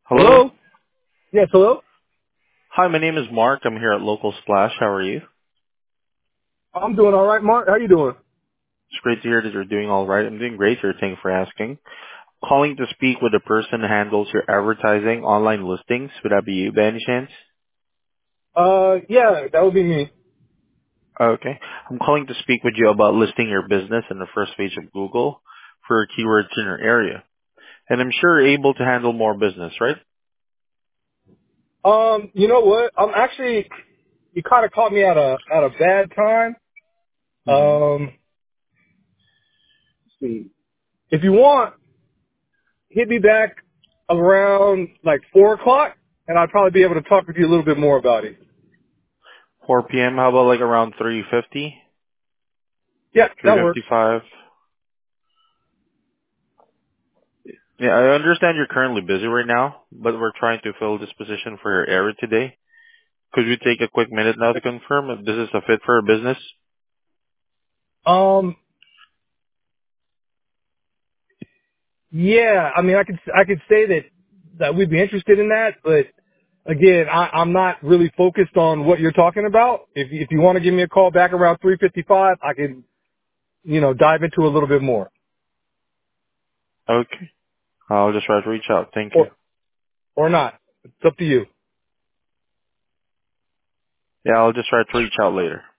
Hello? Hello? Yes, hello? Hi, my name is Mark. I'm here at Local Splash. How are you? I'm doing all right, Mark. How you doing? It's great to hear that you're doing all right. I'm doing great here. Thank you for asking. Calling to speak with the person who handles your advertising online listings. Would that be you by any chance? Yeah, that would be me. Okay. I'm calling to speak with you about listing your business in the first page of Google for keywords in your area. And I'm sure you're able to handle more business, right? You know what? You kind of caught me at a bad time. Mm-hmm. Let's see. If you want, hit me back around like 4 o'clock, and I'll probably be able to talk with you a little bit more about it. 4 p.m. How about like around 3:50, Yeah, that works. 3:55? Yeah, I understand you're currently busy right now, but we're trying to fill this position for your area today. Could you take a quick minute now to confirm if this is a fit for a business? Um, yeah, I mean, I could say that we'd be interested in that, but again, I'm not really focused on what you're talking about. If you want to give me a call back around 3:55, I can dive into a little bit more. Okay. I'll just try to reach out. Thank you. Or or not. It's up to you. Yeah, I'll just try to reach out later.